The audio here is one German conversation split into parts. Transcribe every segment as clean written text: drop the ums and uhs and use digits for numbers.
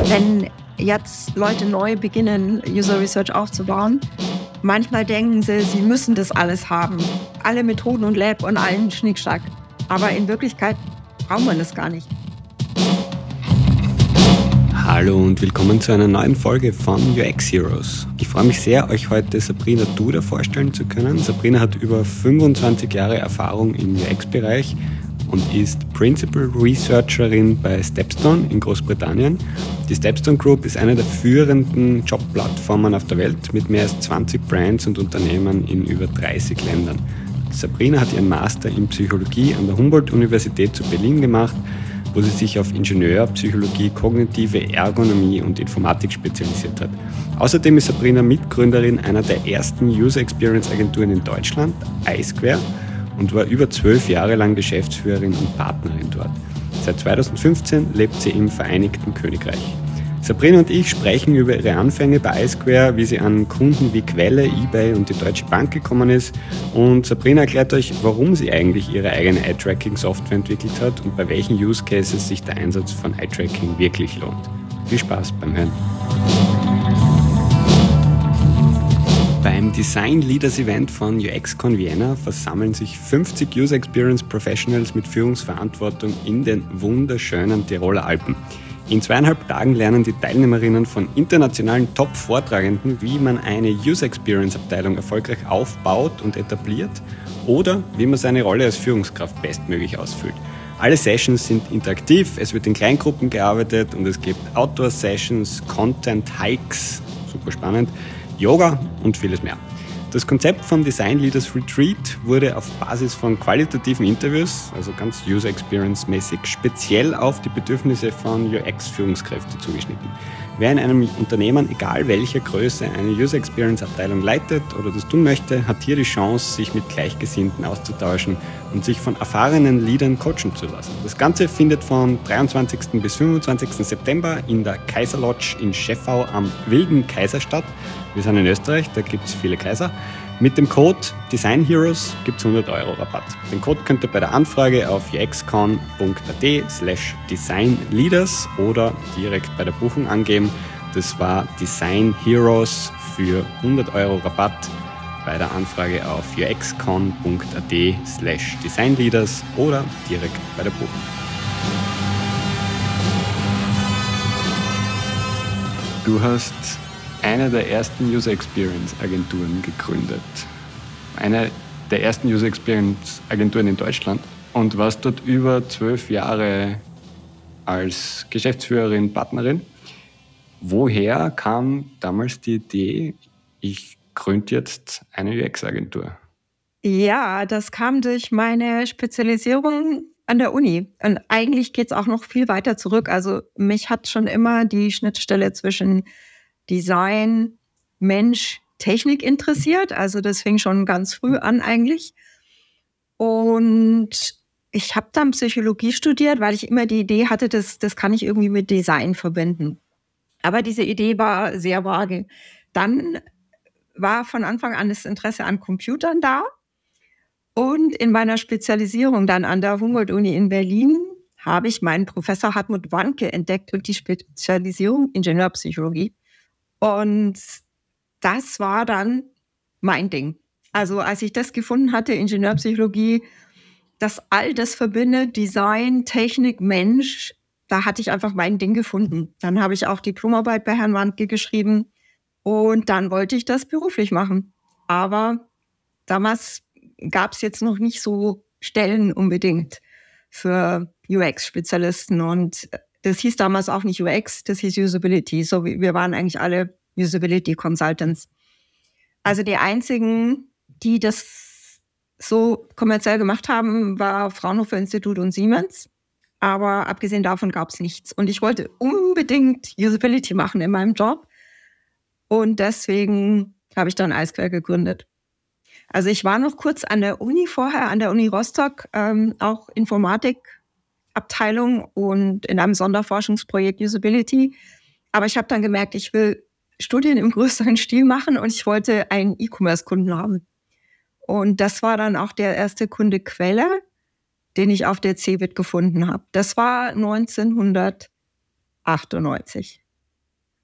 Wenn jetzt Leute neu beginnen, User Research aufzubauen, manchmal denken sie, sie müssen das alles haben. Alle Methoden und Lab und allen Schnickschnack. Aber in Wirklichkeit braucht man das gar nicht. Hallo und willkommen zu einer neuen Folge von UX Heroes. Ich freue mich sehr, euch heute Sabrina Duda vorstellen zu können. Sabrina hat über 25 Jahre Erfahrung im UX-Bereich und ist Principal Researcherin bei Stepstone in Großbritannien. Die Stepstone Group ist eine der führenden Jobplattformen auf der Welt mit mehr als 20 Brands und Unternehmen in über 30 Ländern. Sabrina hat ihren Master in Psychologie an der Humboldt-Universität zu Berlin gemacht, wo sie sich auf Ingenieur, Psychologie, kognitive Ergonomie und Informatik spezialisiert hat. Außerdem ist Sabrina Mitgründerin einer der ersten User Experience Agenturen in Deutschland, iSquare, und war über 12 Jahre lang Geschäftsführerin und Partnerin dort. Seit 2015 lebt sie im Vereinigten Königreich. Sabrina und ich sprechen über ihre Anfänge bei iSquare, wie sie an Kunden wie Quelle, eBay und die Deutsche Bank gekommen ist. Und Sabrina erklärt euch, warum sie eigentlich ihre eigene Eye-Tracking-Software entwickelt hat und bei welchen Use Cases sich der Einsatz von Eye-Tracking wirklich lohnt. Viel Spaß beim Hören. Beim Design Leaders Event von UXCon Vienna versammeln sich 50 User Experience Professionals mit Führungsverantwortung in den wunderschönen Tiroler Alpen. In 2,5 Tagen lernen die Teilnehmerinnen von internationalen Top-Vortragenden, wie man eine User Experience Abteilung erfolgreich aufbaut und etabliert oder wie man seine Rolle als Führungskraft bestmöglich ausfüllt. Alle Sessions sind interaktiv, es wird in Kleingruppen gearbeitet und es gibt Outdoor-Sessions, Content, Hikes, super spannend, Yoga und vieles mehr. Das Konzept vom Design Leaders Retreat wurde auf Basis von qualitativen Interviews, also ganz User Experience mäßig, speziell auf die Bedürfnisse von UX-Führungskräften zugeschnitten. Wer in einem Unternehmen, egal welcher Größe, eine User Experience Abteilung leitet oder das tun möchte, hat hier die Chance, sich mit Gleichgesinnten auszutauschen und sich von erfahrenen Leadern coachen zu lassen. Das Ganze findet von 23. bis 25. September in der Kaiser Lodge in Scheffau am Wilden Kaiser statt. Wir sind in Österreich, da gibt es viele Kaiser. Mit dem Code DESIGNHEROES gibt es 100 € Rabatt. Den Code könnt ihr bei der Anfrage auf uxcon.at/designleaders oder direkt bei der Buchung angeben. Das war DESIGNHEROES für 100 € Rabatt bei der Anfrage auf uxcon.at/designleaders oder direkt bei der Buchung. Du hast eine der ersten User Experience Agenturen gegründet. Eine der ersten User Experience Agenturen in Deutschland und warst dort über 12 Jahre als Geschäftsführerin, Partnerin. Woher kam damals die Idee, ich gründe jetzt eine UX-Agentur? Ja, das kam durch meine Spezialisierung an der Uni. Und eigentlich geht es auch noch viel weiter zurück. Also mich hat schon immer die Schnittstelle zwischen Design, Mensch, Technik interessiert. Also das fing schon ganz früh an eigentlich. Und ich habe dann Psychologie studiert, weil ich immer die Idee hatte, das kann ich irgendwie mit Design verbinden. Aber diese Idee war sehr vage. Dann war von Anfang an das Interesse an Computern da. Und in meiner Spezialisierung dann an der Humboldt-Uni in Berlin habe ich meinen Professor Hartmut Warnke entdeckt und die Spezialisierung Ingenieurpsychologie. Und das war dann mein Ding. Also als ich das gefunden hatte, Ingenieurpsychologie, das all das verbindet, Design, Technik, Mensch, da hatte ich einfach mein Ding gefunden. Dann habe ich auch Diplomarbeit bei Herrn Warnke geschrieben und dann wollte ich das beruflich machen. Aber damals gab es jetzt noch nicht so Stellen unbedingt für UX-Spezialisten und das hieß damals auch nicht UX, das hieß Usability. So, wir waren eigentlich alle Usability Consultants. Also die einzigen, die das so kommerziell gemacht haben, war Fraunhofer Institut und Siemens. Aber abgesehen davon gab es nichts. Und ich wollte unbedingt Usability machen in meinem Job. Und deswegen habe ich dann iSquare gegründet. Also ich war noch kurz an der Uni vorher, an der Uni Rostock, auch Informatikabteilung und in einem Sonderforschungsprojekt Usability. Aber ich habe dann gemerkt, ich will Studien im größeren Stil machen und ich wollte einen E-Commerce-Kunden haben. Und das war dann auch der erste Kunde Quelle, den ich auf der CeBIT gefunden habe. Das war 1998.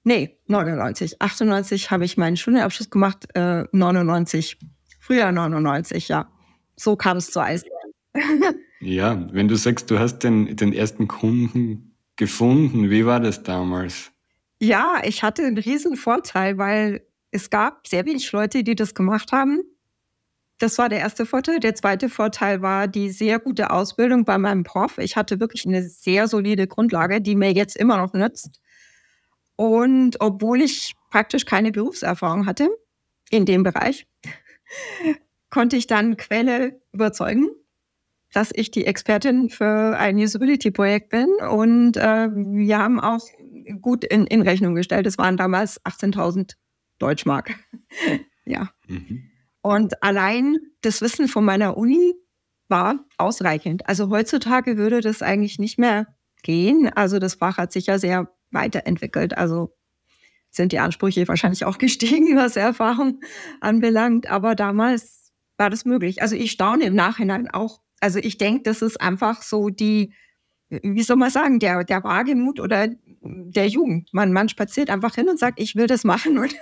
Nee, 99. 98 habe ich meinen Studienabschluss gemacht, 99. Frühjahr 99, ja. So kam es zur Eisbären. Ja, wenn du sagst, du hast den ersten Kunden gefunden, wie war das damals? Ja, ich hatte einen riesen Vorteil, weil es gab sehr wenig Leute, die das gemacht haben. Das war der erste Vorteil. Der zweite Vorteil war die sehr gute Ausbildung bei meinem Prof. Ich hatte wirklich eine sehr solide Grundlage, die mir jetzt immer noch nützt. Und obwohl ich praktisch keine Berufserfahrung hatte in dem Bereich, konnte ich dann Quelle überzeugen, dass ich die Expertin für ein Usability-Projekt bin. Und wir haben auch gut in Rechnung gestellt. Es waren damals 18.000 Deutschmark. Ja. Mhm. Und allein das Wissen von meiner Uni war ausreichend. Also heutzutage würde das eigentlich nicht mehr gehen. Also das Fach hat sich ja sehr weiterentwickelt. Also sind die Ansprüche wahrscheinlich auch gestiegen, was Erfahrung anbelangt. Aber damals war das möglich. Also ich staune im Nachhinein auch. Also ich denke, das ist einfach so wie soll man sagen, der Wagemut oder der Jugend. Man spaziert einfach hin und sagt, ich will das machen. Und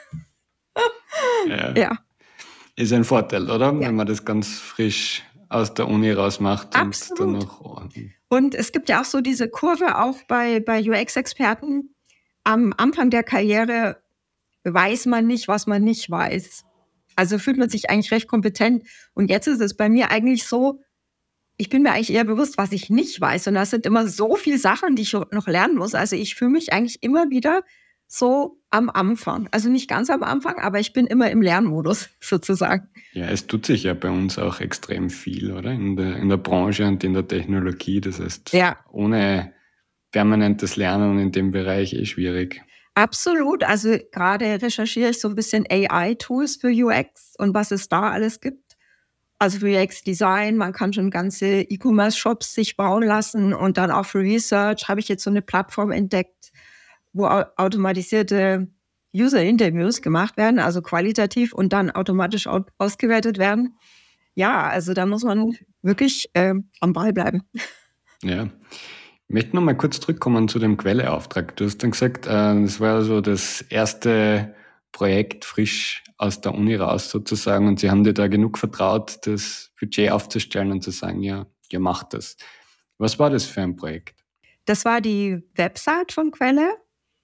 ja. Ist ein Vorteil, oder? Ja. Wenn man das ganz frisch aus der Uni raus macht. Absolut. Und dann noch. Und es gibt ja auch so diese Kurve auch bei UX-Experten. Am Anfang der Karriere weiß man nicht, was man nicht weiß. Also fühlt man sich eigentlich recht kompetent. Und jetzt ist es bei mir eigentlich so, ich bin mir eigentlich eher bewusst, was ich nicht weiß. Und das sind immer so viele Sachen, die ich noch lernen muss. Also ich fühle mich eigentlich immer wieder so am Anfang. Also nicht ganz am Anfang, aber ich bin immer im Lernmodus sozusagen. Ja, es tut sich ja bei uns auch extrem viel, oder? In der Branche und in der Technologie. Das heißt, ohne permanentes Lernen in dem Bereich schwierig. Absolut. Also gerade recherchiere ich so ein bisschen AI-Tools für UX und was es da alles gibt. Also für UX-Design, man kann schon ganze E-Commerce-Shops sich bauen lassen und dann auch für Research habe ich jetzt so eine Plattform entdeckt, wo automatisierte User-Interviews gemacht werden, also qualitativ und dann automatisch ausgewertet werden. Ja, also da muss man wirklich am Ball bleiben. Ja. Ich möchte noch mal kurz zurückkommen zu dem Quelleauftrag. Du hast dann gesagt, das war so das erste Projekt frisch aus der Uni raus sozusagen und sie haben dir da genug vertraut, das Budget aufzustellen und zu sagen, ja, ihr macht das. Was war das für ein Projekt? Das war die Website von Quelle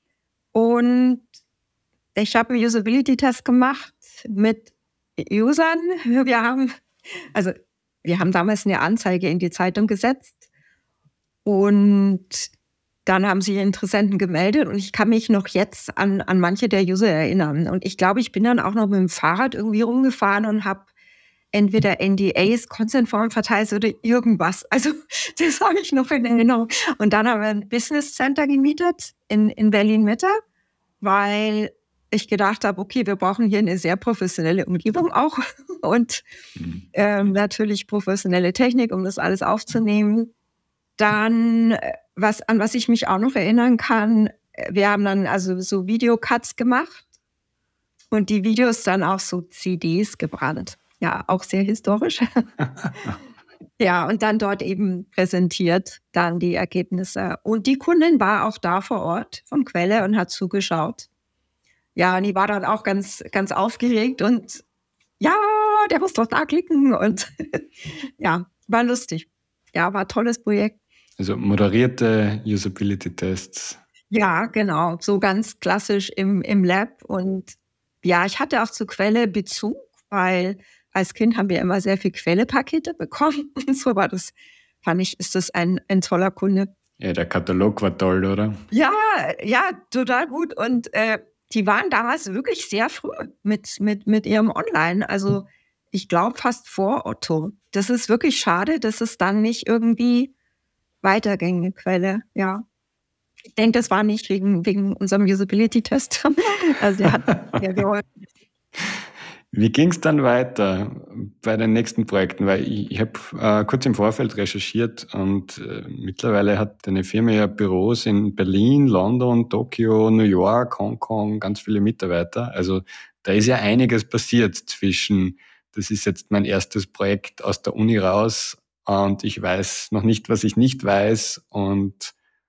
und ich habe einen Usability-Test gemacht mit Usern. Wir haben damals eine Anzeige in die Zeitung gesetzt und dann haben sich Interessenten gemeldet und ich kann mich noch jetzt an manche der User erinnern. Und ich glaube, ich bin dann auch noch mit dem Fahrrad irgendwie rumgefahren und habe entweder NDAs, Consent-Formen verteilt oder irgendwas. Also das habe ich noch in Erinnerung. Und dann haben wir ein Business Center gemietet in Berlin-Mitte, weil ich gedacht habe, okay, wir brauchen hier eine sehr professionelle Umgebung auch und natürlich professionelle Technik, um das alles aufzunehmen. Dann, an was ich mich auch noch erinnern kann, wir haben dann also so Videocuts gemacht und die Videos dann auf so CDs gebrannt. Ja, auch sehr historisch. Ja, und dann dort eben präsentiert, dann die Ergebnisse. Und die Kundin war auch da vor Ort von Quelle und hat zugeschaut. Ja, und die war dann auch ganz, ganz aufgeregt und ja, der muss doch da klicken und ja, war lustig. Ja, war ein tolles Projekt. Also moderierte Usability-Tests. Ja, genau. So ganz klassisch im Lab. Und ja, ich hatte auch zur Quelle Bezug, weil als Kind haben wir immer sehr viel Quelle-Pakete bekommen. Und so war das, fand ich, ist das ein toller Kunde. Ja, der Katalog war toll, oder? Ja, total gut. Und die waren damals wirklich sehr früh mit ihrem Online. Also ich glaube fast vor Otto. Das ist wirklich schade, dass es dann nicht irgendwie weiterging, Quelle, ja. Ich denke, das war nicht wegen unserem Usability-Test. Also der hat ja geholfen. Wie ging es dann weiter bei den nächsten Projekten? Weil ich habe kurz im Vorfeld recherchiert und mittlerweile hat deine Firma ja Büros in Berlin, London, Tokio, New York, Hongkong, ganz viele Mitarbeiter. Also da ist ja einiges passiert zwischen, das ist jetzt mein erstes Projekt aus der Uni raus und ich weiß noch nicht, was ich nicht weiß und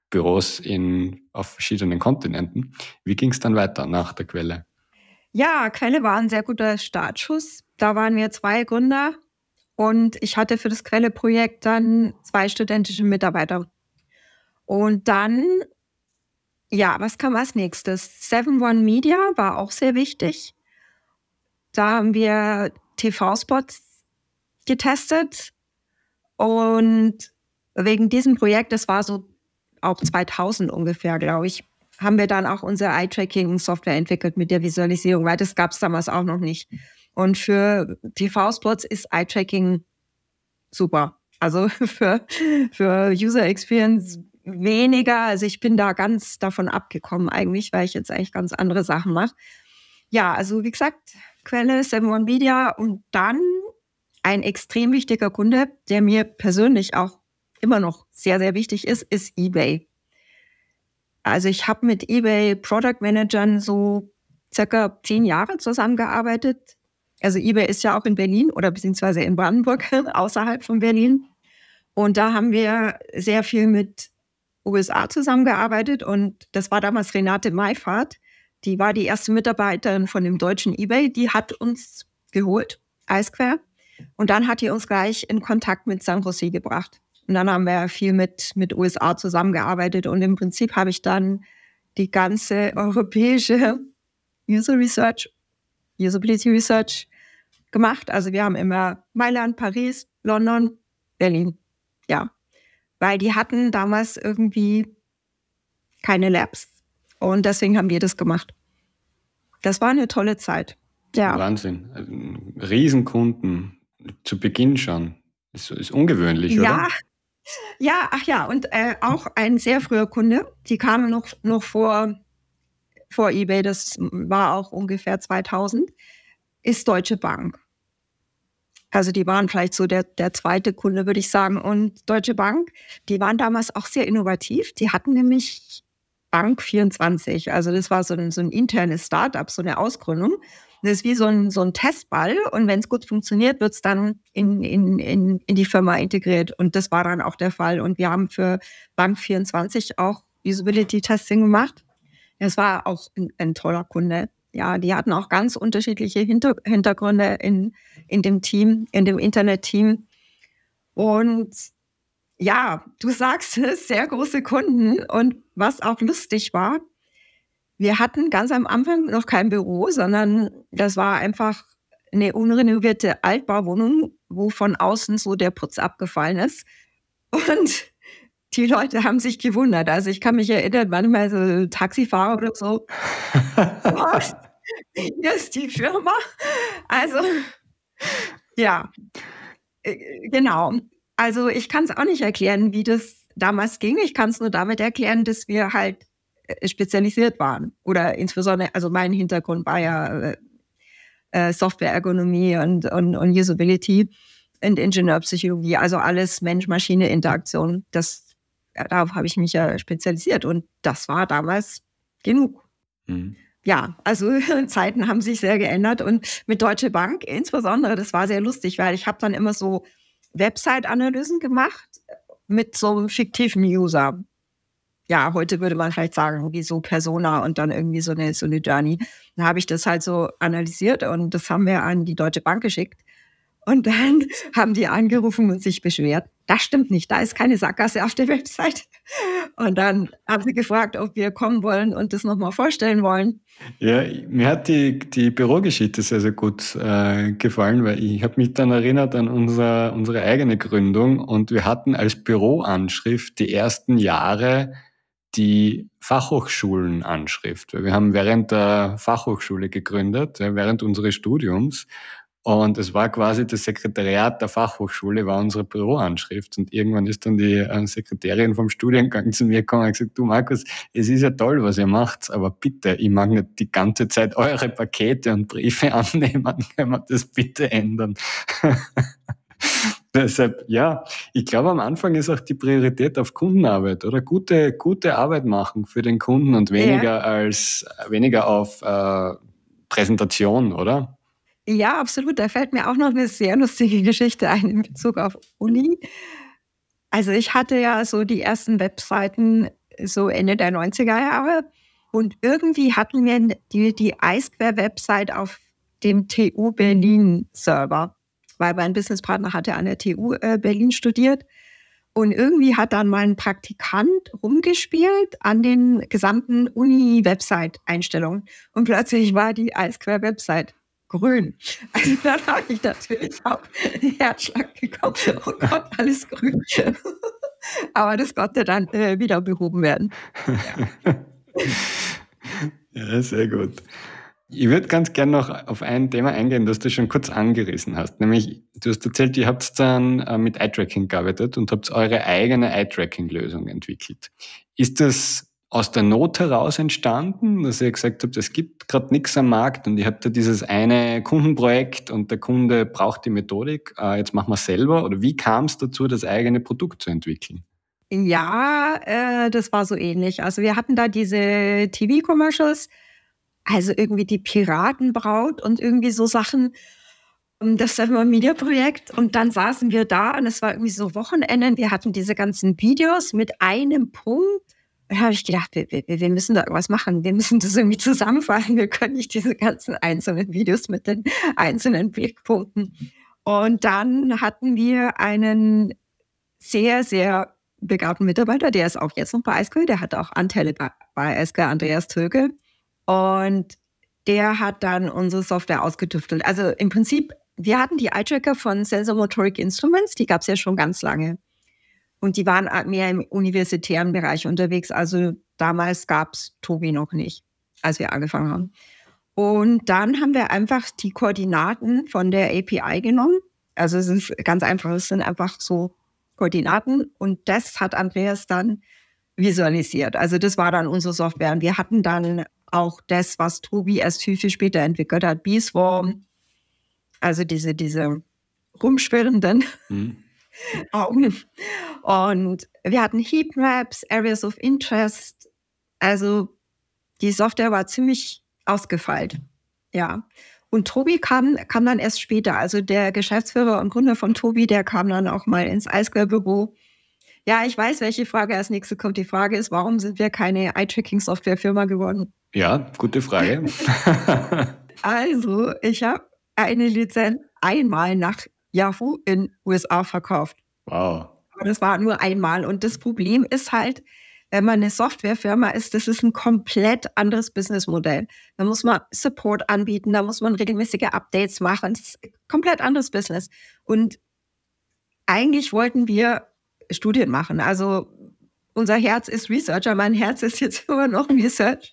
Büros auf verschiedenen Kontinenten. Wie ging es dann weiter nach der Quelle? Ja, Quelle war ein sehr guter Startschuss. Da waren wir 2 Gründer und ich hatte für das Quelle-Projekt dann 2 studentische Mitarbeiter. Und dann, ja, was kam als nächstes? 7-One Media war auch sehr wichtig. Da haben wir TV-Spots getestet und wegen diesem Projekt, das war so auch 2000 ungefähr, glaube ich, haben wir dann auch unsere Eye-Tracking-Software entwickelt mit der Visualisierung, weil das gab es damals auch noch nicht. Und für TV-Spots ist Eye-Tracking super. Also für User Experience weniger. Also ich bin da ganz davon abgekommen eigentlich, weil ich jetzt eigentlich ganz andere Sachen mache. Ja, also wie gesagt, Quelle, 7-One Media und dann ein extrem wichtiger Kunde, der mir persönlich auch immer noch sehr, sehr wichtig ist eBay. Also ich habe mit eBay Product Managern so circa 10 Jahre zusammengearbeitet. Also eBay ist ja auch in Berlin oder beziehungsweise in Brandenburg, außerhalb von Berlin. Und da haben wir sehr viel mit USA zusammengearbeitet und das war damals Renate Meifert. Die war die erste Mitarbeiterin von dem deutschen eBay. Die hat uns geholt, Eisquer. Und dann hat die uns gleich in Kontakt mit San Jose gebracht. Und dann haben wir viel mit USA zusammengearbeitet. Und im Prinzip habe ich dann die ganze europäische Usability Research gemacht. Also wir haben immer Mailand, Paris, London, Berlin. Ja, weil die hatten damals irgendwie keine Labs. Und deswegen haben wir das gemacht. Das war eine tolle Zeit. Ja. Wahnsinn. Riesenkunden zu Beginn schon. Das ist ungewöhnlich, ja, oder? Ja, ach ja, und auch ein sehr früher Kunde, die kamen noch vor eBay, das war auch ungefähr 2000, ist Deutsche Bank. Also die waren vielleicht so der zweite Kunde, würde ich sagen. Und Deutsche Bank, die waren damals auch sehr innovativ. Die hatten nämlich Bank24. Also das war so ein internes Startup, so eine Ausgründung. Das ist wie so ein Testball. Und wenn es gut funktioniert, wird es dann in die Firma integriert. Und das war dann auch der Fall. Und wir haben für Bank24 auch Usability-Testing gemacht. Es war auch ein toller Kunde. Ja, die hatten auch ganz unterschiedliche Hintergründe in dem Team, in dem Internet-Team. Und ja, du sagst es, sehr große Kunden. Und was auch lustig war, wir hatten ganz am Anfang noch kein Büro, sondern das war einfach eine unrenovierte Altbauwohnung, wo von außen so der Putz abgefallen ist. Und die Leute haben sich gewundert. Also ich kann mich erinnern, manchmal so Taxifahrer oder so. Oh, hier ist die Firma. Also, ja, genau. Also ich kann es auch nicht erklären, wie das damals ging. Ich kann es nur damit erklären, dass wir halt spezialisiert waren. Oder insbesondere, also mein Hintergrund war ja Software-Ergonomie und Usability und Ingenieurpsychologie, also alles Mensch-Maschine-Interaktion. Darauf habe ich mich ja spezialisiert und das war damals genug. Mhm. Ja, also Zeiten haben sich sehr geändert und mit Deutsche Bank insbesondere, das war sehr lustig, weil ich habe dann immer so Website-Analysen gemacht mit so einem fiktiven User. Ja, heute würde man vielleicht sagen, wie so Persona und dann irgendwie so eine Journey. Da habe ich das halt so analysiert und das haben wir an die Deutsche Bank geschickt. Und dann haben die angerufen und sich beschwert. Das stimmt nicht, da ist keine Sackgasse auf der Website. Und dann haben sie gefragt, ob wir kommen wollen und das nochmal vorstellen wollen. Ja, mir hat die Bürogeschichte sehr, sehr gut gefallen, weil ich habe mich dann erinnert an unsere eigene Gründung und wir hatten als Büroanschrift die ersten Jahre die Fachhochschulenanschrift. Wir haben während der Fachhochschule gegründet, während unseres Studiums. Und es war quasi das Sekretariat der Fachhochschule, war unsere Büroanschrift. Und irgendwann ist dann die Sekretärin vom Studiengang zu mir gekommen und gesagt, du Markus, es ist ja toll, was ihr macht, aber bitte, ich mag nicht die ganze Zeit eure Pakete und Briefe annehmen, können wir das bitte ändern? Deshalb, ja, ich glaube, am Anfang ist auch die Priorität auf Kundenarbeit oder gute Arbeit machen für den Kunden und weniger auf Präsentation, oder? Ja, absolut. Da fällt mir auch noch eine sehr lustige Geschichte ein in Bezug auf Uni. Also ich hatte ja so die ersten Webseiten so Ende der 90er Jahre. Und irgendwie hatten wir die iSquare-Website auf dem TU Berlin-Server, weil mein Businesspartner hatte an der TU Berlin studiert. Und irgendwie hat dann mal ein Praktikant rumgespielt an den gesamten Uni-Website-Einstellungen. Und plötzlich war die iSquare-Website grün. Also dann habe ich natürlich auch den Herzschlag bekommen. Oh Gott, alles grün. Aber das konnte dann wieder behoben werden. Ja, sehr gut. Ich würde ganz gerne noch auf ein Thema eingehen, das du schon kurz angerissen hast. Nämlich, du hast erzählt, ihr habt dann mit Eye-Tracking gearbeitet und habt eure eigene Eye-Tracking-Lösung entwickelt. Ist das aus der Not heraus entstanden, dass ihr gesagt habt, es gibt gerade nichts am Markt und ihr habt da dieses eine Kundenprojekt und der Kunde braucht die Methodik, jetzt machen wir es selber? Oder wie kam es dazu, das eigene Produkt zu entwickeln? Ja, das war so ähnlich. Also wir hatten da diese TV-Commercials, also irgendwie die Piratenbraut und irgendwie so Sachen. Das Social-Media-Projekt. Und dann saßen wir da und es war irgendwie so Wochenende. Wir hatten diese ganzen Videos mit einem Punkt. Da habe ich gedacht, wir müssen da irgendwas machen. Wir müssen das irgendwie zusammenfassen. Wir können nicht diese ganzen einzelnen Videos mit den einzelnen Blickpunkten. Und dann hatten wir einen sehr, sehr begabten Mitarbeiter, der ist auch jetzt noch bei iSquare. Der hat auch Anteile bei iSquare, Andreas Töke. Und der hat dann unsere Software ausgetüftelt. Also im Prinzip, wir hatten die Eye-Tracker von Sensormotoric Instruments, die gab es ja schon ganz lange. Und die waren mehr im universitären Bereich unterwegs. Also damals gab es Tobii noch nicht, als wir angefangen haben. Und dann haben wir einfach die Koordinaten von der API genommen. Also es ist ganz einfach, es sind einfach so Koordinaten. Und das hat Andreas dann visualisiert. Also das war dann unsere Software. Und wir hatten dann auch das, was Tobii erst viel, viel später entwickelt hat, Bee-Swarm, also diese rumschwirrenden Augen. Und wir hatten Heatmaps, Areas of Interest. Also die Software war ziemlich ausgefeilt. Ja. Und Tobii kam dann erst später. Also der Geschäftsführer und Gründer von Tobii, der kam dann auch mal ins iSquare-Büro. Ja, ich weiß, welche Frage als nächste kommt. Die Frage ist, warum sind wir keine Eye-Tracking-Software-Firma geworden? Ja, gute Frage. Also, ich habe eine Lizenz einmal nach Yahoo in USA verkauft. Wow. Aber das war nur einmal. Und das Problem ist halt, wenn man eine Softwarefirma ist, das ist ein komplett anderes Businessmodell. Da muss man Support anbieten, da muss man regelmäßige Updates machen. Das ist ein komplett anderes Business. Und eigentlich wollten wir Studien machen. Also unser Herz ist Researcher, mein Herz ist jetzt immer noch Research.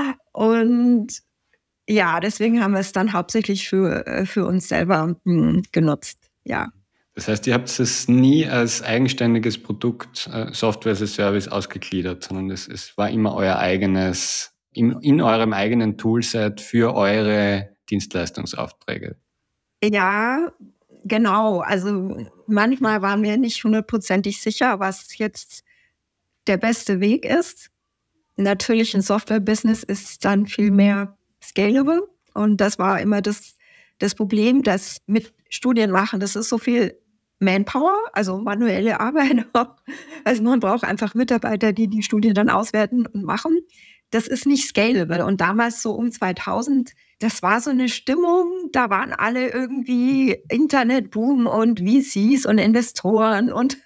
Und ja, deswegen haben wir es dann hauptsächlich für uns selber genutzt. Ja. Das heißt, ihr habt es nie als eigenständiges Produkt, Software as a Service ausgegliedert, sondern es war immer euer eigenes, in eurem eigenen Toolset für eure Dienstleistungsaufträge. Ja, genau. Also manchmal waren wir nicht 100%ig sicher, was jetzt der beste Weg ist. Natürlich ein Software-Business ist dann viel mehr scalable. Und das war immer das Problem, dass mit Studien machen, das ist so viel Manpower, also manuelle Arbeit. Also man braucht einfach Mitarbeiter, die die Studie dann auswerten und machen. Das ist nicht scalable. Und damals so um 2000, das war so eine Stimmung, da waren alle irgendwie Internetboom und VCs und Investoren und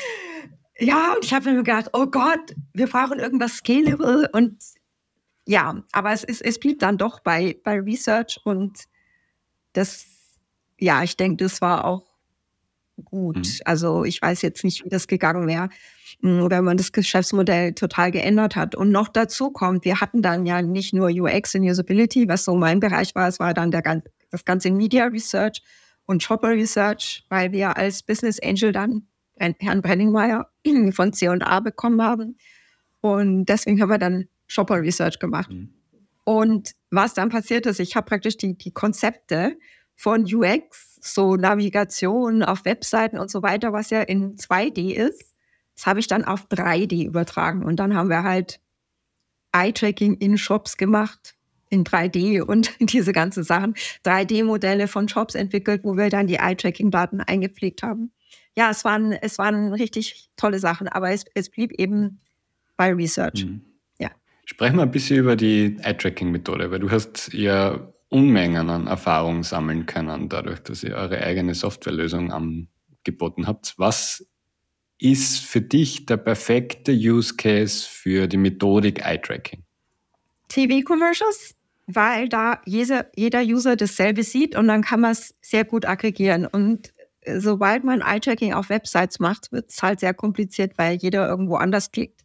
ja, und ich habe mir gedacht, oh Gott, wir brauchen irgendwas scalable und ja, aber es blieb dann doch bei Research und das, ja, ich denke, das war auch gut. Also ich weiß jetzt nicht, wie das gegangen wäre, wenn man das Geschäftsmodell total geändert hat. Und noch dazu kommt, wir hatten dann ja nicht nur UX und Usability, was so mein Bereich war, es war dann das ganze Media Research und Shopper Research, weil wir als Business Angel dann Herrn Brenningmeier von C&A bekommen haben. Und deswegen haben wir dann Shopper Research gemacht. Und was dann passiert ist, ich habe praktisch die Konzepte von UX, so Navigation auf Webseiten und so weiter, was ja in 2D ist, das habe ich dann auf 3D übertragen. Und dann haben wir halt Eye-Tracking in Shops gemacht, in 3D und diese ganzen Sachen. 3D-Modelle von Shops entwickelt, wo wir dann die Eye-Tracking-Daten eingepflegt haben. Ja, es waren richtig tolle Sachen, aber es blieb eben bei Research. Ja. Sprechen wir ein bisschen über die Eye-Tracking-Methode, weil du hast ja Unmengen an Erfahrung sammeln können, dadurch, dass ihr eure eigene Softwarelösung angeboten habt. Was ist für dich der perfekte Use Case für die Methodik Eye-Tracking? TV-Commercials, weil da jeder User dasselbe sieht und dann kann man es sehr gut aggregieren. Und sobald man Eye-Tracking auf Websites macht, wird es halt sehr kompliziert, weil jeder irgendwo anders klickt.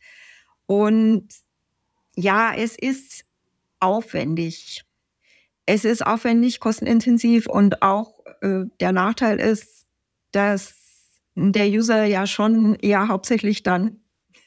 Und ja, es ist aufwendig. Es ist aufwendig, kostenintensiv und auch der Nachteil ist, dass der User ja schon eher hauptsächlich dann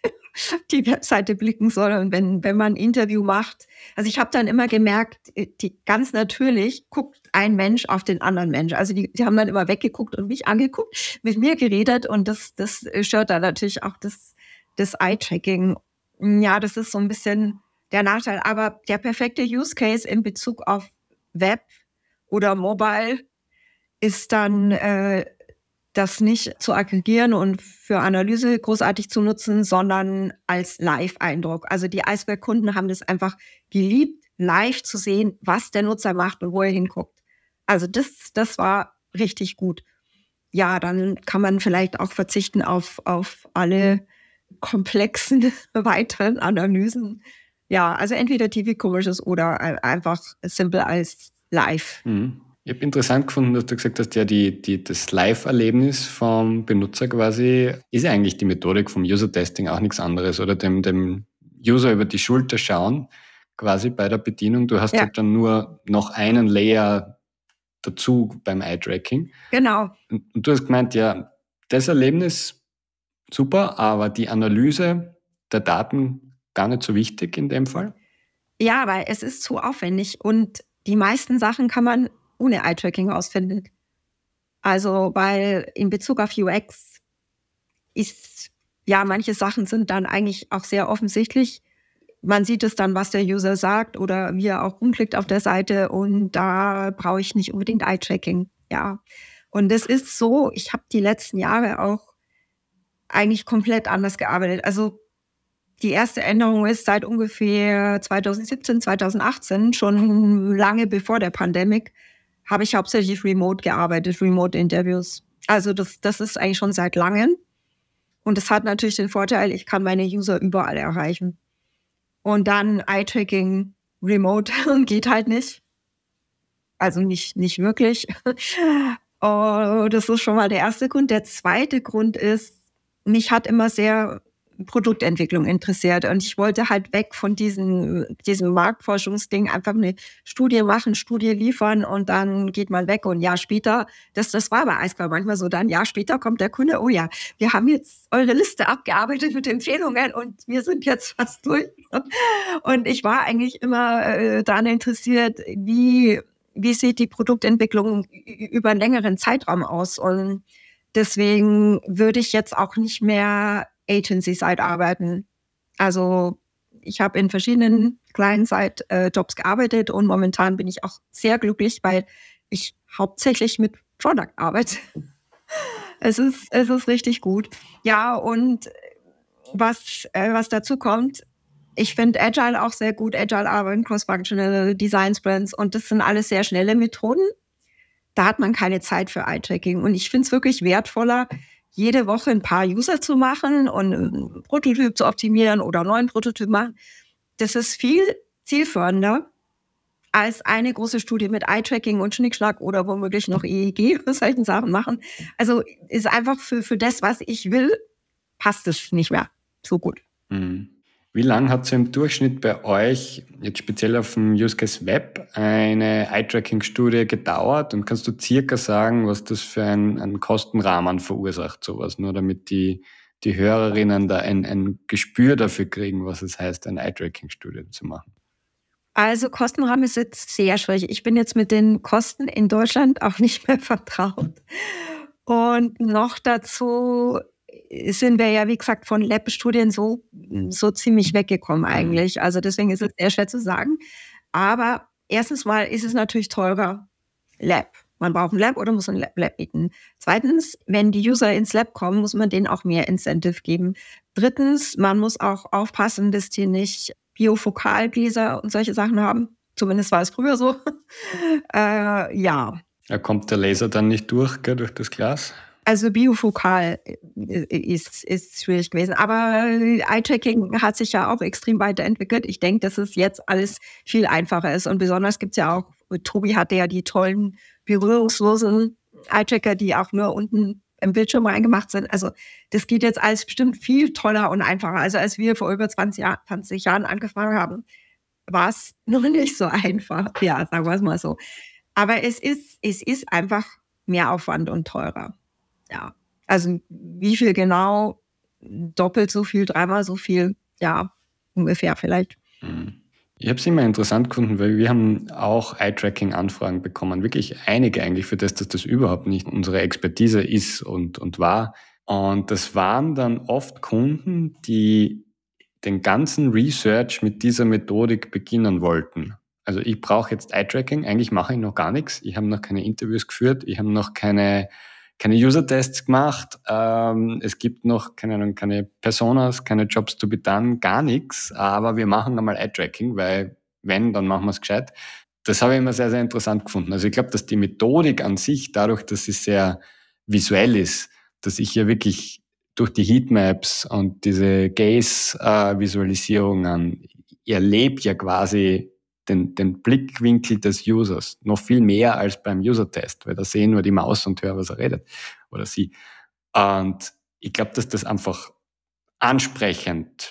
die Webseite blicken soll. Und wenn man ein Interview macht, also ich habe dann immer gemerkt, ganz natürlich guckt ein Mensch auf den anderen Mensch. Also die haben dann immer weggeguckt und mich angeguckt, mit mir geredet und das stört dann natürlich auch das Eye-Tracking. Ja, das ist so ein bisschen der Nachteil. Aber der perfekte Use Case in Bezug auf Web oder Mobile ist dann das nicht zu aggregieren und für Analyse großartig zu nutzen, sondern als Live-Eindruck. Also die Iceberg-Kunden haben das einfach geliebt, live zu sehen, was der Nutzer macht und wo er hinguckt. Also das war richtig gut. Ja, dann kann man vielleicht auch verzichten auf alle komplexen weiteren Analysen. Ja, also entweder TV-Commercials oder einfach simple als live. Ich habe interessant gefunden, dass du gesagt hast, ja, das Live-Erlebnis vom Benutzer quasi ist ja eigentlich die Methodik vom User-Testing auch nichts anderes oder dem User über die Schulter schauen, quasi bei der Bedienung. Du hast halt dann nur noch einen Layer dazu beim Eye-Tracking. Genau. Und du hast gemeint, ja, das Erlebnis super, aber die Analyse der Daten gar nicht so wichtig in dem Fall? Ja, weil es ist zu aufwendig und die meisten Sachen kann man ohne Eye-Tracking ausfinden. Also, weil in Bezug auf UX ist, ja, manche Sachen sind dann eigentlich auch sehr offensichtlich. Man sieht es dann, was der User sagt oder wie er auch rumklickt auf der Seite und da brauche ich nicht unbedingt Eye-Tracking. Ja. Und es ist so, ich habe die letzten Jahre auch eigentlich komplett anders gearbeitet. Also die erste Änderung ist seit ungefähr 2017, 2018, schon lange bevor der Pandemie, habe ich hauptsächlich remote gearbeitet, Remote-Interviews. Also das ist eigentlich schon seit langem. Und das hat natürlich den Vorteil, ich kann meine User überall erreichen. Und dann Eye-Tracking remote geht halt nicht. Also nicht wirklich. Oh, das ist schon mal der erste Grund. Der zweite Grund ist, mich hat immer sehr Produktentwicklung interessiert und ich wollte halt weg von diesem Marktforschungsding, einfach eine Studie machen, Studie liefern und dann geht man weg und ein Jahr später, das war bei Eisbär manchmal so, dann ein Jahr später kommt der Kunde, oh ja, wir haben jetzt eure Liste abgearbeitet mit Empfehlungen und wir sind jetzt fast durch. Und ich war eigentlich immer daran interessiert, wie sieht die Produktentwicklung über einen längeren Zeitraum aus und deswegen würde ich jetzt auch nicht mehr Agency-Side arbeiten. Also ich habe in verschiedenen Client-Side-Jobs gearbeitet und momentan bin ich auch sehr glücklich, weil ich hauptsächlich mit Product arbeite. Es ist richtig gut. Ja, und was dazu kommt, ich finde Agile auch sehr gut. Agile arbeiten, Cross-Functional Design Sprints und das sind alles sehr schnelle Methoden. Da hat man keine Zeit für Eye-Tracking. Und ich finde es wirklich wertvoller, jede Woche ein paar User zu machen und einen Prototyp zu optimieren oder einen neuen Prototyp machen. Das ist viel zielführender als eine große Studie mit Eye-Tracking und Schnickschnack oder womöglich noch EEG, solchen Sachen machen. Also ist einfach für das, was ich will, passt es nicht mehr so gut. Wie lange hat es im Durchschnitt bei euch, jetzt speziell auf dem Use Case Web, eine Eye-Tracking-Studie gedauert? Und kannst du circa sagen, was das für einen Kostenrahmen verursacht, sowas? Nur damit die Hörerinnen da ein Gespür dafür kriegen, was es heißt, eine Eye-Tracking-Studie zu machen. Also Kostenrahmen ist jetzt sehr schwierig. Ich bin jetzt mit den Kosten in Deutschland auch nicht mehr vertraut. Und noch dazu sind wir ja, wie gesagt, von Lab-Studien so ziemlich weggekommen eigentlich. Also deswegen ist es sehr schwer zu sagen. Aber erstens mal ist es natürlich teurer, Lab. Man braucht ein Lab oder muss ein Lab bieten. Zweitens, wenn die User ins Lab kommen, muss man denen auch mehr Incentive geben. Drittens, man muss auch aufpassen, dass die nicht Biofokalgläser und solche Sachen haben. Zumindest war es früher so. Ja. Da kommt der Laser dann nicht durch, gell, durch das Glas? Also biofokal ist schwierig gewesen. Aber Eye-Tracking hat sich ja auch extrem weiterentwickelt. Ich denke, dass es jetzt alles viel einfacher ist. Und besonders gibt es ja auch, Tobi hatte ja die tollen berührungslosen Eye-Tracker, die auch nur unten im Bildschirm reingemacht sind. Also das geht jetzt alles bestimmt viel toller und einfacher. Also als wir vor über 20 Jahren angefangen haben, war es noch nicht so einfach. Ja, sagen wir es mal so. Aber es ist einfach mehr Aufwand und teurer. Ja, also wie viel genau? Doppelt so viel, dreimal so viel? Ja, ungefähr vielleicht. Ich habe es immer interessant gefunden, weil wir haben auch Eye-Tracking-Anfragen bekommen. Wirklich einige eigentlich, für das, dass das überhaupt nicht unsere Expertise ist und war. Und das waren dann oft Kunden, die den ganzen Research mit dieser Methodik beginnen wollten. Also ich brauche jetzt Eye-Tracking, eigentlich mache ich noch gar nichts. Ich habe noch keine Interviews geführt, ich habe noch keine User-Tests gemacht, es gibt noch, keine Personas, keine Jobs to be done, gar nichts, aber wir machen einmal Eye-Tracking, weil wenn, dann machen wir es gescheit. Das habe ich immer sehr, sehr interessant gefunden. Also ich glaube, dass die Methodik an sich, dadurch, dass sie sehr visuell ist, dass ich ja wirklich durch die Heatmaps und diese Gaze-Visualisierungen, ich erlebe ja quasi den Blickwinkel des Users noch viel mehr als beim User-Test, weil da sehen nur die Maus und hören, was er redet oder sie. Und ich glaube, dass das einfach ansprechend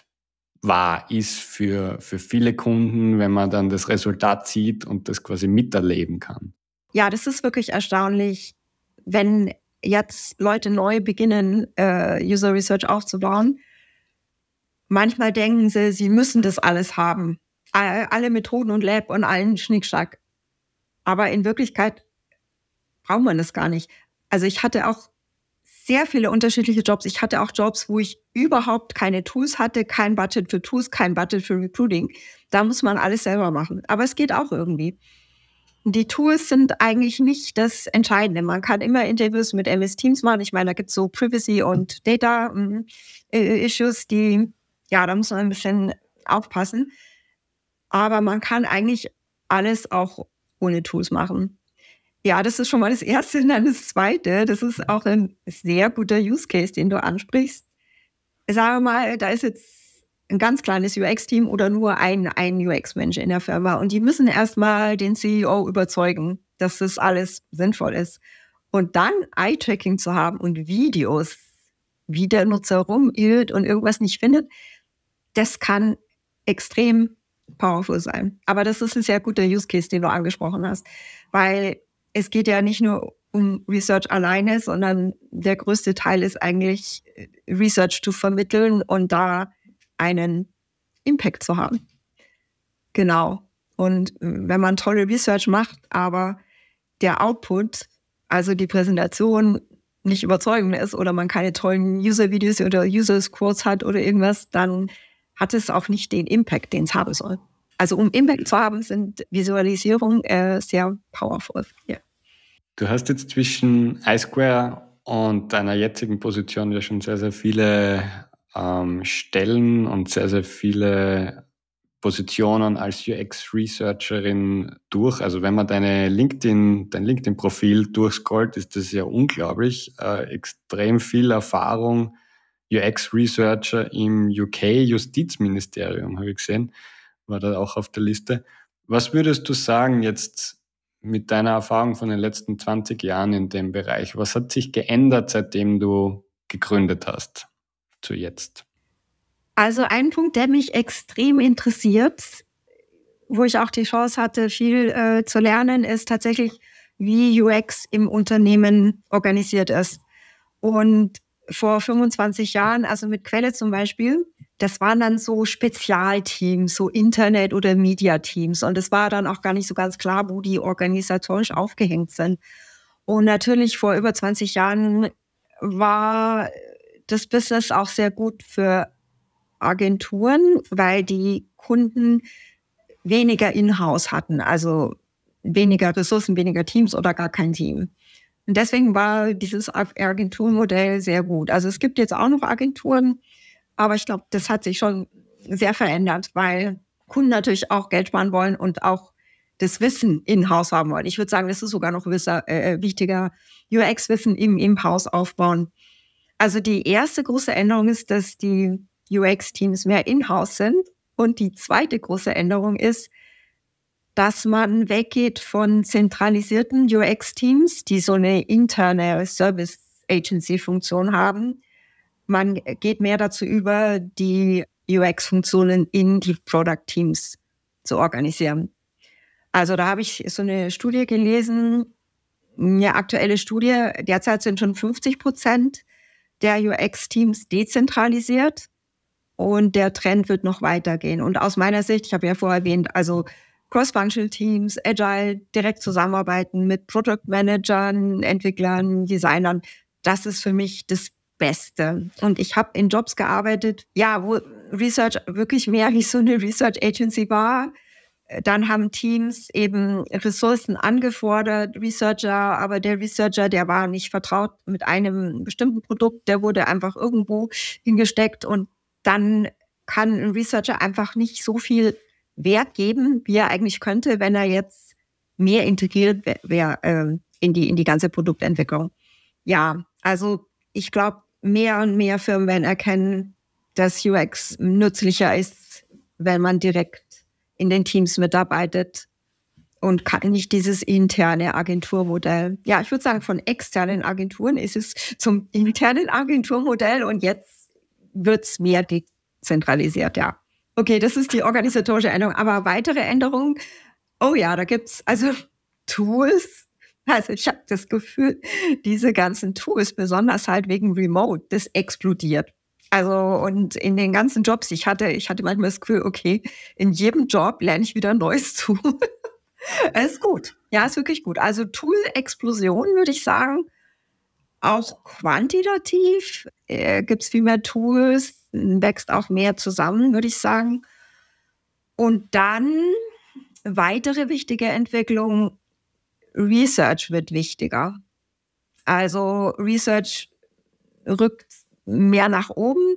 ist für viele Kunden, wenn man dann das Resultat sieht und das quasi miterleben kann. Ja, das ist wirklich erstaunlich, wenn jetzt Leute neu beginnen, User Research aufzubauen. Manchmal denken sie müssen das alles haben. Alle Methoden und Lab und allen Schnickschnack. Aber in Wirklichkeit braucht man das gar nicht. Also ich hatte auch sehr viele unterschiedliche Jobs. Ich hatte auch Jobs, wo ich überhaupt keine Tools hatte, kein Budget für Tools, kein Budget für Recruiting. Da muss man alles selber machen. Aber es geht auch irgendwie. Die Tools sind eigentlich nicht das Entscheidende. Man kann immer Interviews mit MS Teams machen. Ich meine, da gibt es so Privacy- und Data-Issues, da muss man ein bisschen aufpassen. Aber man kann eigentlich alles auch ohne Tools machen. Ja, das ist schon mal das Erste. Und dann das Zweite, das ist auch ein sehr guter Use Case, den du ansprichst. Sagen wir mal, da ist jetzt ein ganz kleines UX-Team oder nur ein UX-Mensch in der Firma. Und die müssen erstmal den CEO überzeugen, dass das alles sinnvoll ist. Und dann Eye-Tracking zu haben und Videos, wie der Nutzer rumirrt und irgendwas nicht findet, das kann extrem powerful sein. Aber das ist ein sehr guter Use Case, den du angesprochen hast. Weil es geht ja nicht nur um Research alleine, sondern der größte Teil ist eigentlich Research zu vermitteln und da einen Impact zu haben. Genau. Und wenn man tolle Research macht, aber der Output, also die Präsentation, nicht überzeugend ist oder man keine tollen User-Videos oder User-Quotes hat oder irgendwas, dann hat es auch nicht den Impact, den es haben soll. Also um Impact zu haben, sind Visualisierungen sehr powerful. Yeah. Du hast jetzt zwischen iSquare und deiner jetzigen Position ja schon sehr, sehr viele Stellen und sehr, sehr viele Positionen als UX-Researcherin durch. Also wenn man dein LinkedIn-Profil durchscrollt, ist das ja unglaublich. Extrem viel Erfahrung. UX-Researcher im UK-Justizministerium, habe ich gesehen, war da auch auf der Liste. Was würdest du sagen jetzt mit deiner Erfahrung von den letzten 20 Jahren in dem Bereich? Was hat sich geändert, seitdem du gegründet hast zu jetzt? Also ein Punkt, der mich extrem interessiert, wo ich auch die Chance hatte, viel zu lernen, ist tatsächlich, wie UX im Unternehmen organisiert ist. Und vor 25 Jahren, also mit Quelle zum Beispiel, das waren dann so Spezialteams, so Internet- oder Media-Teams. Und es war dann auch gar nicht so ganz klar, wo die organisatorisch aufgehängt sind. Und natürlich vor über 20 Jahren war das Business auch sehr gut für Agenturen, weil die Kunden weniger in-house hatten. Also weniger Ressourcen, weniger Teams oder gar kein Team. Und deswegen war dieses Agenturmodell sehr gut. Also es gibt jetzt auch noch Agenturen, aber ich glaube, das hat sich schon sehr verändert, weil Kunden natürlich auch Geld sparen wollen und auch das Wissen in-house haben wollen. Ich würde sagen, das ist sogar noch wichtiger, UX-Wissen im Haus aufbauen. Also die erste große Änderung ist, dass die UX-Teams mehr in-house sind. Und die zweite große Änderung ist, dass man weggeht von zentralisierten UX-Teams, die so eine interne Service-Agency-Funktion haben. Man geht mehr dazu über, die UX-Funktionen in die Product-Teams zu organisieren. Also da habe ich so eine Studie gelesen, eine aktuelle Studie. Derzeit sind schon 50% der UX-Teams dezentralisiert und der Trend wird noch weitergehen. Und aus meiner Sicht, ich habe ja vorher erwähnt, also Cross-Functional Teams, Agile, direkt zusammenarbeiten mit Product Managern, Entwicklern, Designern, das ist für mich das Beste. Und ich habe in Jobs gearbeitet, ja, wo Research wirklich mehr wie so eine Research Agency war. Dann haben Teams eben Ressourcen angefordert, Researcher, aber der Researcher, der war nicht vertraut mit einem bestimmten Produkt, der wurde einfach irgendwo hingesteckt und dann kann ein Researcher einfach nicht so viel Wert geben, wie er eigentlich könnte, wenn er jetzt mehr integriert wäre in die ganze Produktentwicklung. Ja, also ich glaube, mehr und mehr Firmen werden erkennen, dass UX nützlicher ist, wenn man direkt in den Teams mitarbeitet und kann nicht dieses interne Agenturmodell. Ja, ich würde sagen, von externen Agenturen ist es zum internen Agenturmodell und jetzt wird es mehr dezentralisiert, ja. Okay, das ist die organisatorische Änderung. Aber weitere Änderungen, oh ja, da gibt's also Tools. Also ich habe das Gefühl, diese ganzen Tools, besonders halt wegen Remote, das explodiert. Also und in den ganzen Jobs, ich hatte manchmal das Gefühl, okay, in jedem Job lerne ich wieder ein neues Tool. Ist gut. Ja, ist wirklich gut. Also Tool-Explosion, würde ich sagen. Auch quantitativ gibt es viel mehr Tools, wächst auch mehr zusammen, würde ich sagen. Und dann weitere wichtige Entwicklung, Research wird wichtiger. Also Research rückt mehr nach oben.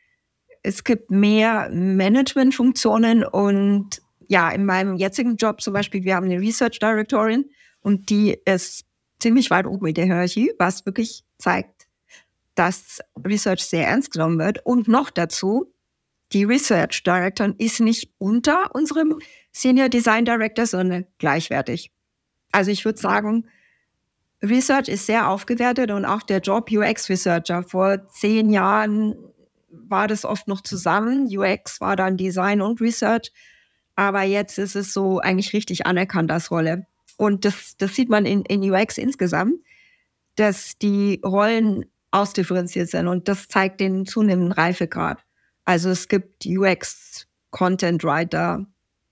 Es gibt mehr Managementfunktionen und ja, in meinem jetzigen Job zum Beispiel, wir haben eine Research Directorin und die ist ziemlich weit oben in der Hierarchie, was wirklich zeigt, dass Research sehr ernst genommen wird. Und noch dazu, die Research Directorin ist nicht unter unserem Senior Design Director, sondern gleichwertig. Also ich würde sagen, Research ist sehr aufgewertet und auch der Job UX Researcher. Vor 10 Jahren war das oft noch zusammen. UX war dann Design und Research. Aber jetzt ist es so eigentlich richtig anerkannt als Rolle. Und das sieht man in UX insgesamt, dass die Rollen ausdifferenziert sind. Und das zeigt den zunehmenden Reifegrad. Also es gibt UX Content Writer.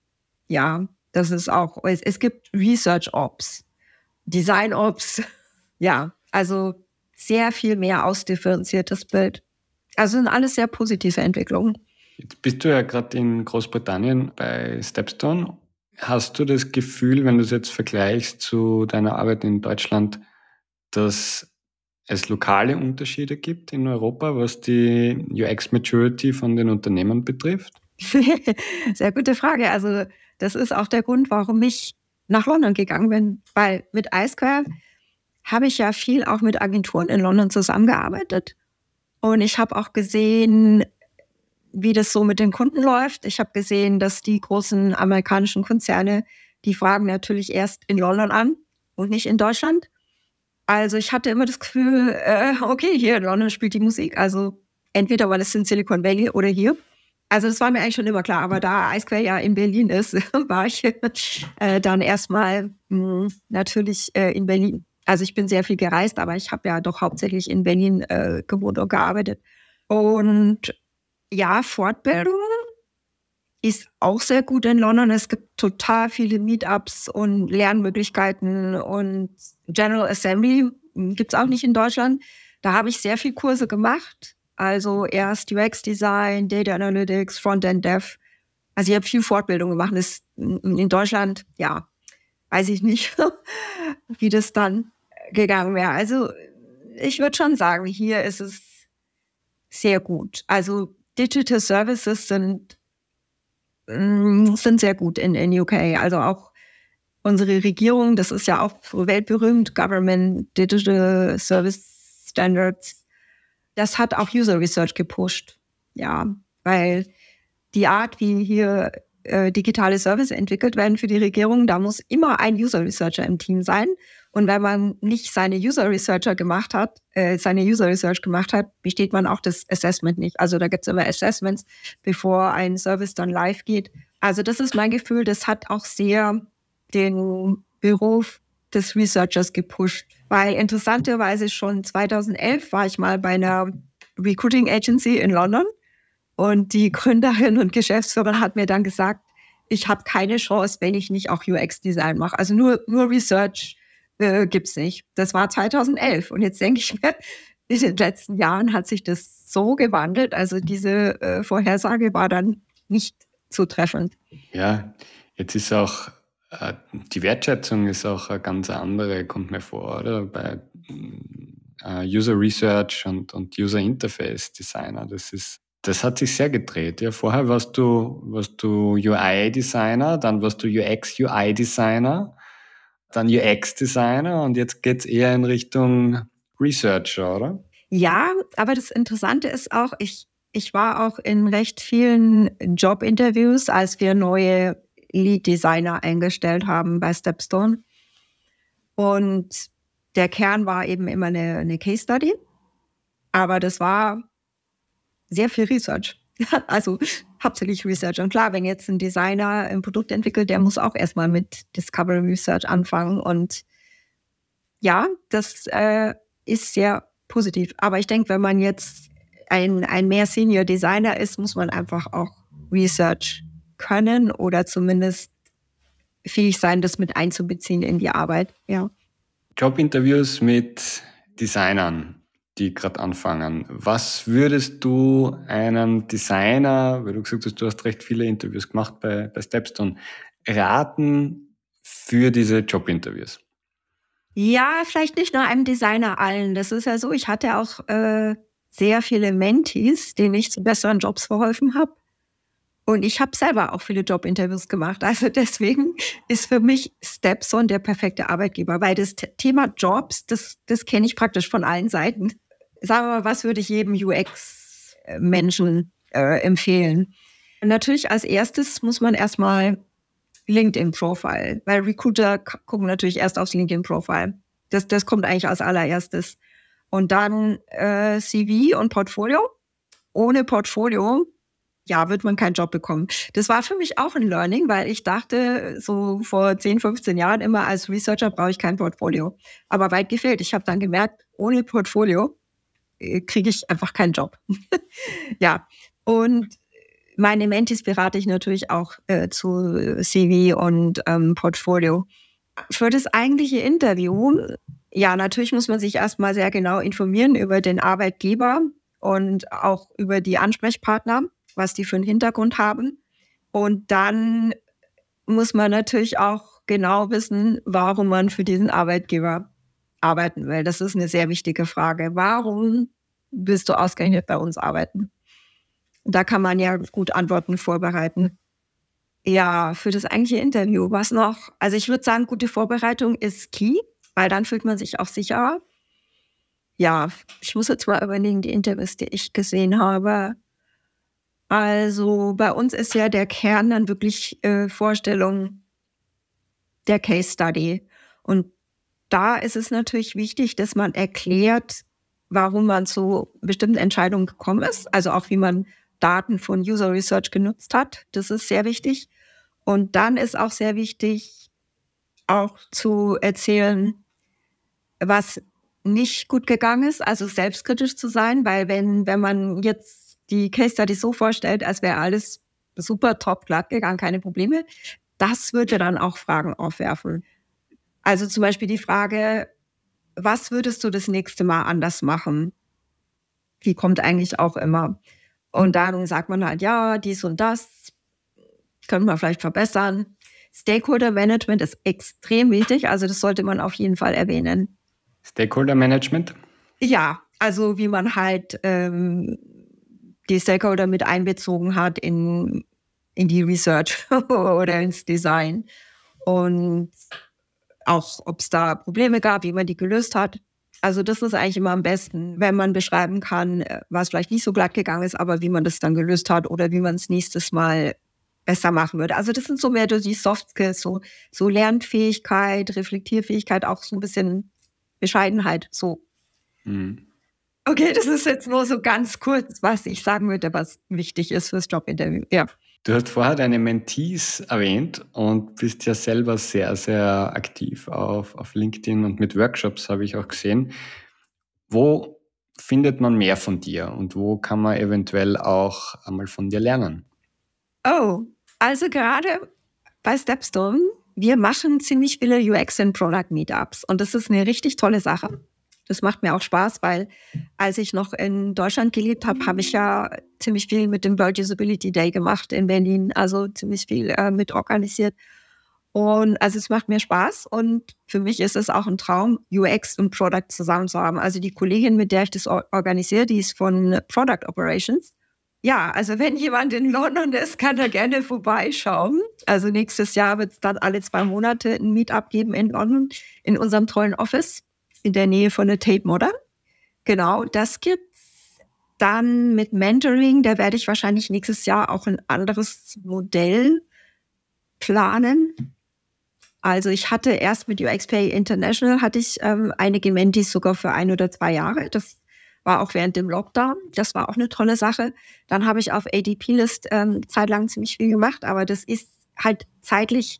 Ja, das ist auch, es gibt Research Ops, Design Ops. Ja, also sehr viel mehr ausdifferenziertes Bild. Also sind alles sehr positive Entwicklungen. Jetzt bist du ja gerade in Großbritannien bei Stepstone. Hast du das Gefühl, wenn du es jetzt vergleichst zu deiner Arbeit in Deutschland, dass es lokale Unterschiede gibt in Europa, was die UX-Maturity von den Unternehmen betrifft? Sehr gute Frage. Also das ist auch der Grund, warum ich nach London gegangen bin, weil mit iSquare habe ich ja viel auch mit Agenturen in London zusammengearbeitet. Und ich habe auch gesehen, wie das so mit den Kunden läuft. Ich habe gesehen, dass die großen amerikanischen Konzerne, die fragen natürlich erst in London an und nicht in Deutschland. Also ich hatte immer das Gefühl, okay, hier in London spielt die Musik. Also entweder weil es in Silicon Valley oder hier. Also das war mir eigentlich schon immer klar. Aber da iSquare ja in Berlin ist, war ich dann erstmal natürlich in Berlin. Also ich bin sehr viel gereist, aber ich habe ja doch hauptsächlich in Berlin gewohnt und gearbeitet. Und ja, Fortbildung ist auch sehr gut in London. Es gibt total viele Meetups und Lernmöglichkeiten und General Assembly gibt es auch nicht in Deutschland. Da habe ich sehr viel Kurse gemacht. Also erst UX-Design, Data Analytics, Frontend Dev. Also ich habe viel Fortbildung gemacht. Das in Deutschland, ja, weiß ich nicht, wie das dann gegangen wäre. Also ich würde schon sagen, hier ist es sehr gut. Also Digital Services sind sehr gut in UK. Also auch unsere Regierung, das ist ja auch weltberühmt, Government Digital Service Standards, das hat auch User Research gepusht. Ja, weil die Art, wie hier digitale Services entwickelt werden für die Regierung, da muss immer ein User Researcher im Team sein. Und wenn man nicht seine User Research gemacht hat, besteht man auch das Assessment nicht. Also da gibt es immer Assessments, bevor ein Service dann live geht. Also das ist mein Gefühl, das hat auch sehr den Beruf des Researchers gepusht. Weil interessanterweise schon 2011 war ich mal bei einer Recruiting Agency in London. Und die Gründerin und Geschäftsführerin hat mir dann gesagt, ich habe keine Chance, wenn ich nicht auch UX-Design mache. Also nur Research gibt's nicht. Das war 2011. Und jetzt denke ich mir, in den letzten Jahren hat sich das so gewandelt. Also diese Vorhersage war dann nicht zutreffend. Ja, jetzt ist auch die Wertschätzung ist auch eine ganz andere, kommt mir vor, oder? Bei User Research und User Interface Designer. Das hat sich sehr gedreht. Ja, vorher warst du UI-Designer, dann warst du UX-UI-Designer, dann UX-Designer und jetzt geht's eher in Richtung Researcher, oder? Ja, aber das Interessante ist auch, ich war auch in recht vielen Jobinterviews, als wir neue Lead-Designer eingestellt haben bei Stepstone. Und der Kern war eben immer eine Case Study, aber das war sehr viel Research. Also hauptsächlich Research. Und klar, wenn jetzt ein Designer ein Produkt entwickelt, der muss auch erstmal mit Discovery Research anfangen. Und ja, das ist sehr positiv. Aber ich denke, wenn man jetzt ein mehr Senior Designer ist, muss man einfach auch Research können oder zumindest fähig sein, das mit einzubeziehen in die Arbeit. Ja. Jobinterviews mit Designern, die gerade anfangen. Was würdest du einem Designer, weil du gesagt hast, du hast recht viele Interviews gemacht bei Stepstone, raten für diese Jobinterviews? Ja, vielleicht nicht nur einem Designer, allen. Das ist ja so, ich hatte auch sehr viele Mentees, denen ich zu besseren Jobs verholfen habe. Und ich habe selber auch viele Jobinterviews gemacht. Also deswegen ist für mich Stepstone der perfekte Arbeitgeber, weil das Thema Jobs, das kenne ich praktisch von allen Seiten. Sagen wir mal, was würde ich jedem UX-Menschen empfehlen? Natürlich als erstes muss man erstmal LinkedIn-Profile, weil Recruiter gucken natürlich erst aufs LinkedIn-Profile. Das kommt eigentlich als allererstes. Und dann CV und Portfolio. Ohne Portfolio, ja, wird man keinen Job bekommen. Das war für mich auch ein Learning, weil ich dachte, so vor 10, 15 Jahren immer, als Researcher brauche ich kein Portfolio. Aber weit gefehlt. Ich habe dann gemerkt, ohne Portfolio kriege ich einfach keinen Job. Ja, und meine Mentees berate ich natürlich auch zu CV und Portfolio. Für das eigentliche Interview, ja, natürlich muss man sich erstmal sehr genau informieren über den Arbeitgeber und auch über die Ansprechpartner, was die für einen Hintergrund haben. Und dann muss man natürlich auch genau wissen, warum man für diesen Arbeitgeber arbeiten will. Das ist eine sehr wichtige Frage. Warum willst du ausgerechnet bei uns arbeiten? Da kann man ja gut Antworten vorbereiten. Ja, für das eigentliche Interview, was noch? Also ich würde sagen, gute Vorbereitung ist key, weil dann fühlt man sich auch sicherer. Ja, ich muss jetzt mal überlegen, die Interviews, die ich gesehen habe. Also bei uns ist ja der Kern dann wirklich Vorstellung der Case Study. Und da ist es natürlich wichtig, dass man erklärt, warum man zu bestimmten Entscheidungen gekommen ist. Also auch wie man Daten von User Research genutzt hat. Das ist sehr wichtig. Und dann ist auch sehr wichtig, auch zu erzählen, was nicht gut gegangen ist, also selbstkritisch zu sein, weil wenn man jetzt die Case Study so vorstellt, als wäre alles super top glatt gegangen, keine Probleme, das würde dann auch Fragen aufwerfen. Also zum Beispiel die Frage, was würdest du das nächste Mal anders machen? Die kommt eigentlich auch immer. Und dann sagt man halt, ja, dies und das können wir vielleicht verbessern. Stakeholder Management ist extrem wichtig, also das sollte man auf jeden Fall erwähnen. Stakeholder Management? Ja, also wie man halt die Stakeholder mit einbezogen hat in die Research oder ins Design und auch, ob es da Probleme gab, wie man die gelöst hat. Also das ist eigentlich immer am besten, wenn man beschreiben kann, was vielleicht nicht so glatt gegangen ist, aber wie man das dann gelöst hat oder wie man es nächstes Mal besser machen würde. Also das sind so mehr die Soft Skills, so Lernfähigkeit, Reflektierfähigkeit, auch so ein bisschen Bescheidenheit, so. Okay, das ist jetzt nur so ganz kurz, was ich sagen würde, was wichtig ist fürs Jobinterview. Ja. Du hast vorher deine Mentees erwähnt und bist ja selber sehr, sehr aktiv auf LinkedIn und mit Workshops habe ich auch gesehen. Wo findet man mehr von dir und wo kann man eventuell auch einmal von dir lernen? Oh, also gerade bei Stepstone, wir machen ziemlich viele UX und Product Meetups und das ist eine richtig tolle Sache. Das macht mir auch Spaß, weil als ich noch in Deutschland gelebt habe, habe ich ja ziemlich viel mit dem World Usability Day gemacht in Berlin, also ziemlich viel mit organisiert. Und also es macht mir Spaß und für mich ist es auch ein Traum, UX und Product zusammen zu haben. Also die Kollegin, mit der ich das organisiere, die ist von Product Operations. Ja, also wenn jemand in London ist, kann er gerne vorbeischauen. Also nächstes Jahr wird es dann alle 2 Monate ein Meetup geben in London, in unserem tollen Office in der Nähe von der Tate Modern. Genau, das gibt's. Dann mit Mentoring, da werde ich wahrscheinlich nächstes Jahr auch ein anderes Modell planen. Also ich hatte erst mit UXPay International hatte ich einige Mentees sogar für 1 oder 2 Jahre. Das war auch während dem Lockdown. Das war auch eine tolle Sache. Dann habe ich auf ADP-List zeitlang ziemlich viel gemacht, aber das ist halt zeitlich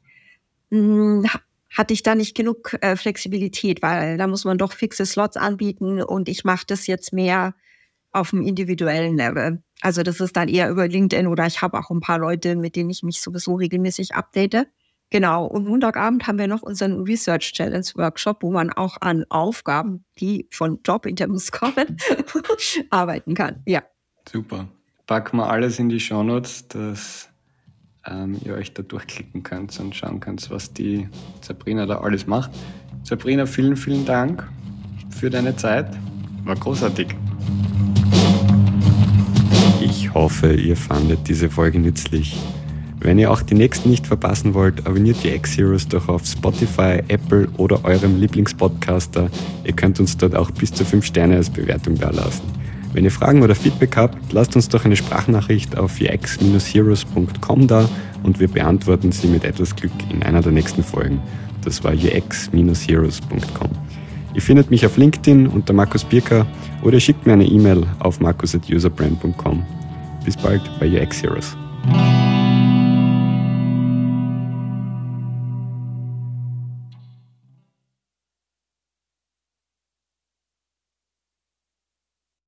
hatte ich da nicht genug Flexibilität, weil da muss man doch fixe Slots anbieten und ich mache das jetzt mehr auf dem individuellen Level. Also das ist dann eher über LinkedIn oder ich habe auch ein paar Leute, mit denen ich mich sowieso regelmäßig update. Genau, und Montagabend haben wir noch unseren Research Challenge Workshop, wo man auch an Aufgaben, die von Jobinterviews kommen, arbeiten kann. Ja. Super. Packen wir alles in die Shownotes, dass ihr euch da durchklicken könnt und schauen könnt, was die Sabrina da alles macht. Sabrina, vielen, vielen Dank für deine Zeit. War großartig. Ich hoffe, ihr fandet diese Folge nützlich. Wenn ihr auch die nächsten nicht verpassen wollt, abonniert UX Heroes doch auf Spotify, Apple oder eurem Lieblingspodcaster. Ihr könnt uns dort auch bis zu 5 Sterne als Bewertung dalassen. Wenn ihr Fragen oder Feedback habt, lasst uns doch eine Sprachnachricht auf ux-heroes.com da und wir beantworten sie mit etwas Glück in einer der nächsten Folgen. Das war ux-heroes.com. Ihr findet mich auf LinkedIn unter Markus Birker oder schickt mir eine E-Mail auf markus@userbrand.com. Bis bald bei UX Heroes.